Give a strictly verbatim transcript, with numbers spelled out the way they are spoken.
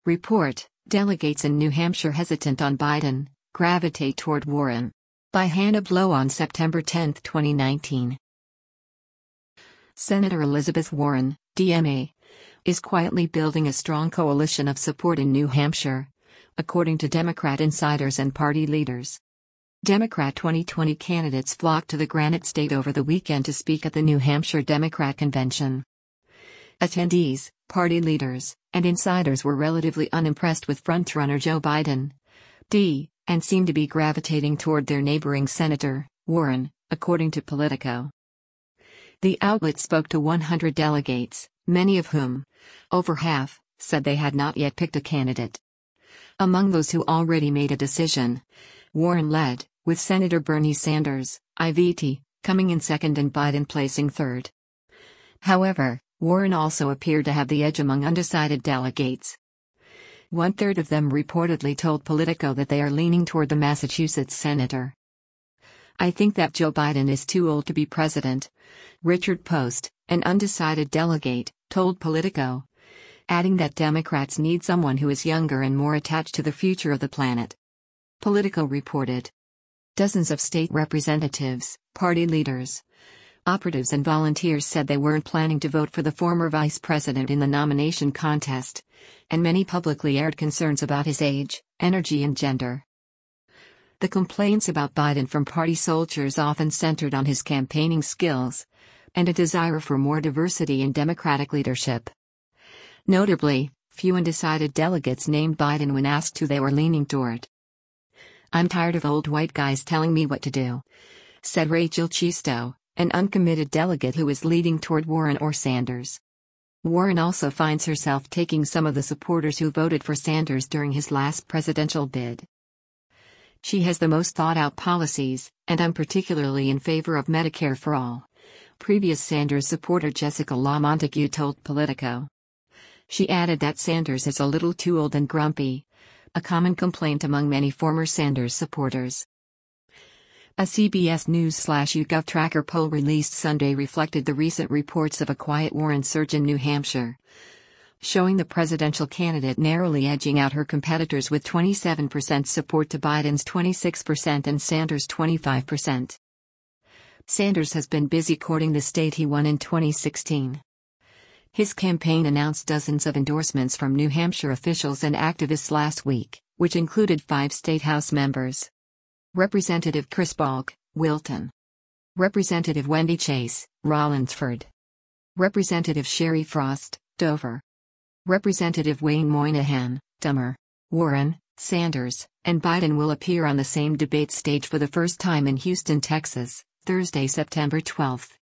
Report: Delegates in New Hampshire hesitant on Biden, gravitate toward Warren. By Hannah Blow on September tenth, twenty nineteen. Senator Elizabeth Warren, D M A, is quietly building a strong coalition of support in New Hampshire, according to Democrat insiders and party leaders. Democrat twenty twenty candidates flocked to the Granite State over the weekend to speak at the New Hampshire Democrat Convention. Attendees, party leaders, and insiders were relatively unimpressed with frontrunner Joe Biden, D, and seemed to be gravitating toward their neighboring Senator, Warren, according to Politico. The outlet spoke to one hundred delegates, many of whom, over half, said they had not yet picked a candidate. Among those who already made a decision, Warren led, with Senator Bernie Sanders, I V T, coming in second and Biden placing third. However, Warren also appeared to have the edge among undecided delegates. One-third of them reportedly told Politico that they are leaning toward the Massachusetts senator. I think that Joe Biden is too old to be president, Richard Post, an undecided delegate, told Politico, adding that Democrats need someone who is younger and more attached to the future of the planet. Politico reported. Dozens of state representatives, party leaders, operatives and volunteers said they weren't planning to vote for the former vice president in the nomination contest, and many publicly aired concerns about his age, energy and gender. The complaints about Biden from party soldiers often centered on his campaigning skills, and a desire for more diversity in Democratic leadership. Notably, few undecided delegates named Biden when asked who they were leaning toward. "I'm tired of old white guys telling me what to do," said Rachel Chisto, an uncommitted delegate who is leading toward Warren or Sanders. Warren also finds herself taking some of the supporters who voted for Sanders during his last presidential bid. "She has the most thought-out policies, and I'm particularly in favor of Medicare for all," previous Sanders supporter Jessica Law Montague told Politico. She added that Sanders is a little too old and grumpy, a common complaint among many former Sanders supporters. A C B S News/YouGov Tracker poll released Sunday reflected the recent reports of a quiet Warren surge in New Hampshire, showing the presidential candidate narrowly edging out her competitors with twenty-seven percent support to Biden's twenty-six percent and Sanders' twenty-five percent. Sanders has been busy courting the state he won in twenty sixteen. His campaign announced dozens of endorsements from New Hampshire officials and activists last week, which included five state House members. Representative Chris Balk, Wilton. Representative Wendy Chase, Rollinsford. Representative Sherry Frost, Dover. Representative Wayne Moynihan, Dummer. Warren, Sanders, and Biden will appear on the same debate stage for the first time in Houston, Texas, Thursday, September twelfth.